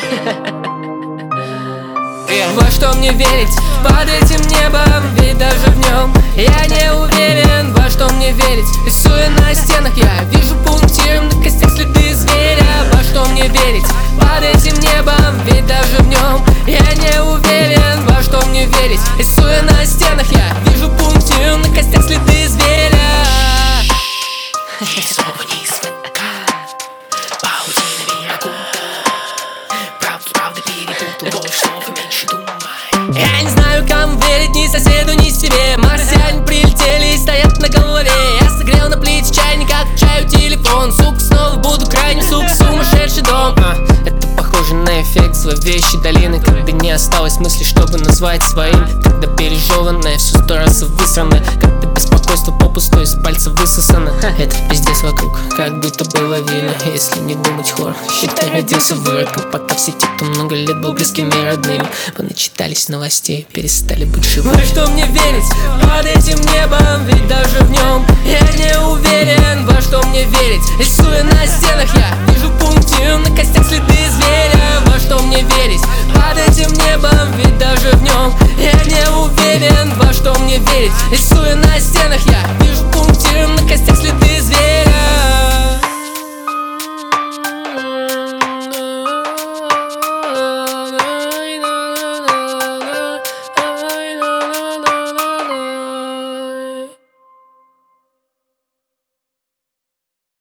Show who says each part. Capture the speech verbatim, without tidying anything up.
Speaker 1: Во что мне верить под этим небом, ведь даже в нем я не уверен. Во что мне верить, рисуя на стенах, я вижу пунктиром на костях следы зверя. Во что мне верить под этим небом, ведь даже в нем я не уверен. Во что мне верить, рисуя на стенах, я вижу пунктиром на костях следы зверя. Я не знаю, кому верить, ни соседу, ни себе. Марсиане прилетели и стоят на голове. Я согрел на плите чайник, как чаю телефон. Сука, снова буду крайним, сука, сумасшедший дом. а, Это похоже на эффект зловещей долины, когда не осталось мысли, чтобы назвать своим. Когда пережеванное все сто раз высрано, когда беспокойство попусту из пальца высосано. Это пиздец вокруг, как будто было видно, если не думать хор. Считай, родился выродком, пока все те, кто много лет был близкими и родными, поначитались новостей, перестали быть живыми. Во что мне верить под этим небом, ведь даже в нем я не уверен. Во что мне верить, рисуя на стенах, я вижу пунктиром на костях следы зверя. Во что мне верить под этим небом, ведь даже в нем я не уверен. Во что мне верить, рисуя на